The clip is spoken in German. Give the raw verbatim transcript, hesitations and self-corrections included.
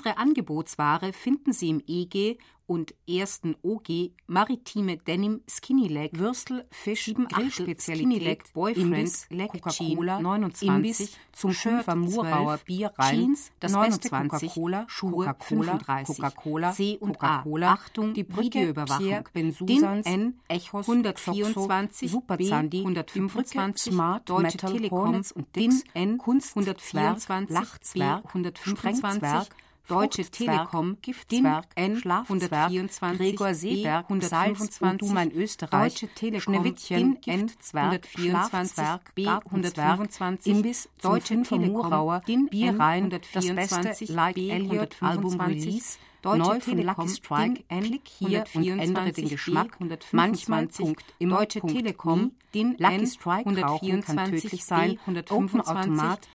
Weitere Angebotsware finden Sie im E G und ersten O G maritime Denim Skinny Leg, Würstel, Fisch, Grillspezialität, Boyfriend, Coca-Cola, neunundzwanzig, zum Fünfer Murauer Bier rein, Jeans, das beste Coca-Cola, Schuhe, fünfunddreißig, Coca-Cola, C und A, Achtung, die Videoüberwachung, Bensusans, N, Echos, hundertvierundzwanzig, Super Zandi, hundertfünfundzwanzig, Smart, Deutsche Telekom und Dix, N, Kunst, hundertvierundzwanzig, Lachzwerg, hundertfünfundzwanzig, Deutsche Telekom, Giftzwerg, N, hundertvierundzwanzig, Gregor Seeberg, hundertfünfundzwanzig, Du mein Österreich, Deutsche Telekom, Schneewittchen, N, hundertvierundzwanzig, B, hundertfünfundzwanzig, Imbiss, Deutsche Telekom, Bier rein, das beste Like Elliot Album Release, Deutsche Telekom, Strike, Klick hier und ändere den Geschmack, manchmal Punkt, im Deutsche Telekom, den Lucky Strike hundertvierundzwanzig kann tödlich sein, Open Automat,